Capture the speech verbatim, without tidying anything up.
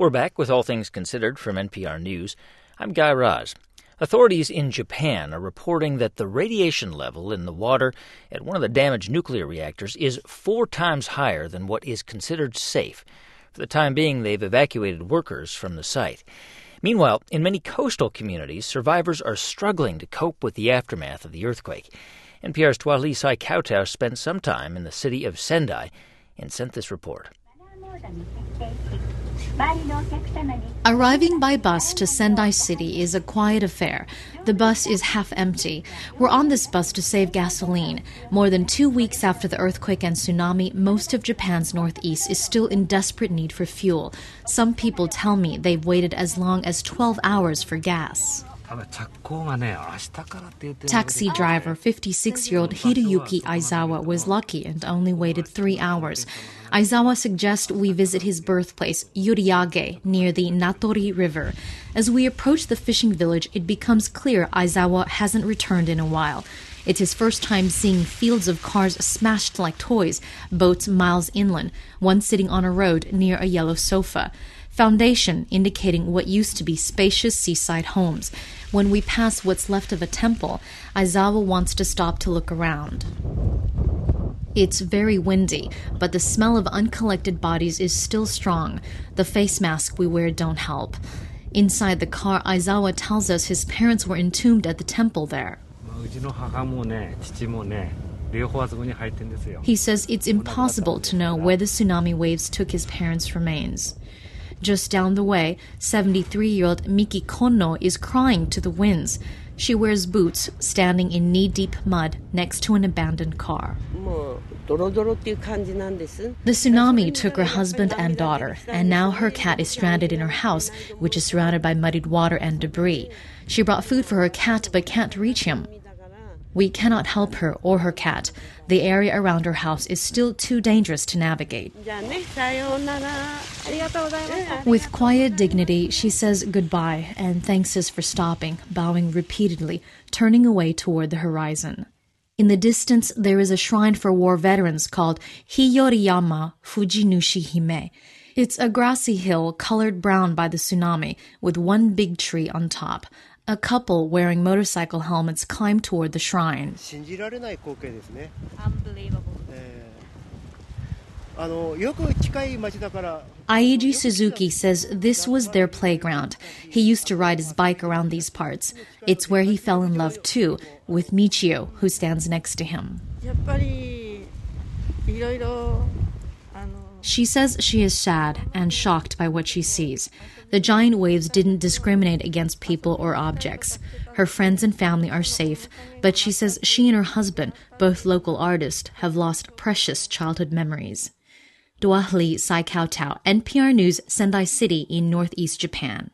We're back with All Things Considered from N P R News. I'm Guy Raz. Authorities in Japan are reporting that the radiation level in the water at one of the damaged nuclear reactors is four times higher than what is considered safe. For the time being, they've evacuated workers from the site. Meanwhile, in many coastal communities, survivors are struggling to cope with the aftermath of the earthquake. N P R's Tuali Sai-Kautau spent some time in the city of Sendai and sent this report. Arriving by bus to Sendai City is a quiet affair. The bus is half empty. We're on this bus to save gasoline. More than two weeks after the earthquake and tsunami, most of Japan's northeast is still in desperate need for fuel. Some people tell me they've waited as long as twelve hours for gas. Taxi driver fifty-six-year-old Hiroyuki Aizawa was lucky and only waited three hours. Aizawa suggests we visit his birthplace, Yuriage, near the Natori River. As we approach the fishing village, it becomes clear Aizawa hasn't returned in a while. It's his first time seeing fields of cars smashed like toys, boats miles inland, one sitting on a road near a yellow sofa. Foundation indicating what used to be spacious seaside homes. When we pass what's left of a temple, Aizawa wants to stop to look around. It's very windy, but the smell of uncollected bodies is still strong. The face masks we wear don't help. Inside the car, Aizawa tells us his parents were entombed at the temple there. He says it's impossible to know where the tsunami waves took his parents' remains. Just down the way, seventy-three-year-old Miki Kono is crying to the winds. She wears boots, standing in knee-deep mud next to an abandoned car. The tsunami took her husband and daughter, and now her cat is stranded in her house, which is surrounded by muddied water and debris. She brought food for her cat but can't reach him. We cannot help her or her cat. The area around her house is still too dangerous to navigate. With quiet dignity, she says goodbye and thanks us for stopping, bowing repeatedly, turning away toward the horizon. In the distance, there is a shrine for war veterans called Hiyoriyama Fujinushi Hime. It's a grassy hill colored brown by the tsunami, with one big tree on top. A couple wearing motorcycle helmets climb toward the shrine. Unbelievable. Aiji Suzuki says this was their playground. He used to ride his bike around these parts. It's where he fell in love, too, with Michio, who stands next to him. She says she is sad and shocked by what she sees. The giant waves didn't discriminate against people or objects. Her friends and family are safe, but she says she and her husband, both local artists, have lost precious childhood memories. Tuali Sai-Kautau, N P R News, Sendai City in northeast Japan.